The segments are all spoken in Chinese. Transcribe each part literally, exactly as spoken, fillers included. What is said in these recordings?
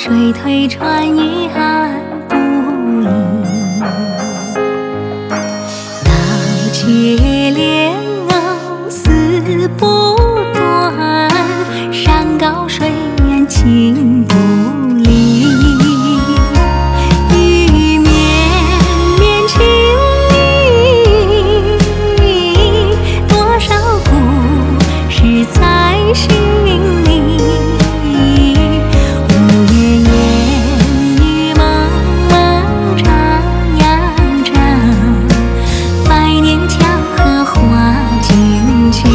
水推船移岸不移。那接连藕丝不断，山高水远情不离。雨绵绵情意，多少故事在心里。无言言语茫茫长扬长，百年江河化惊奇。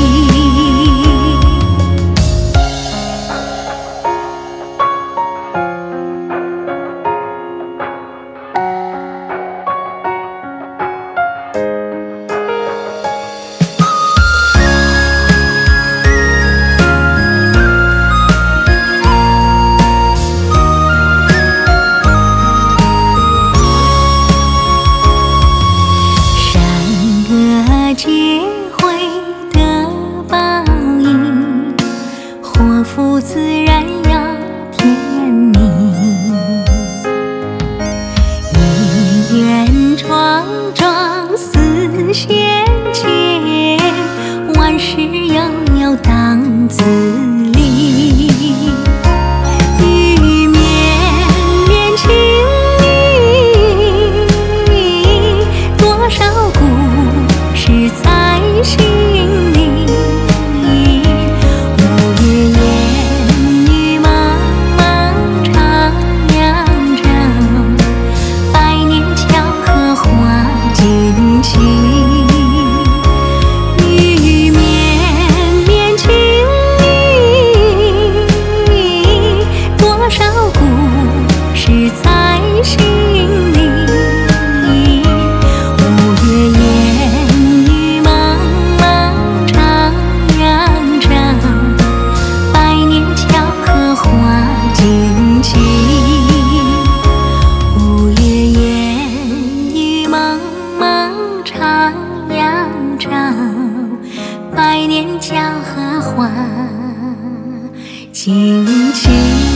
结会的报应，祸福自然要天命。姻缘桩桩似仙界，万事悠悠当自理。雨绵绵情意，多少故事在心里。无言言语茫茫长扬长，百年江河化惊奇。雨绵绵情意，多少故事在心里。无言言语茫茫长扬长，百年江河化惊奇。无言言语茫茫长扬长，百年江河化惊奇。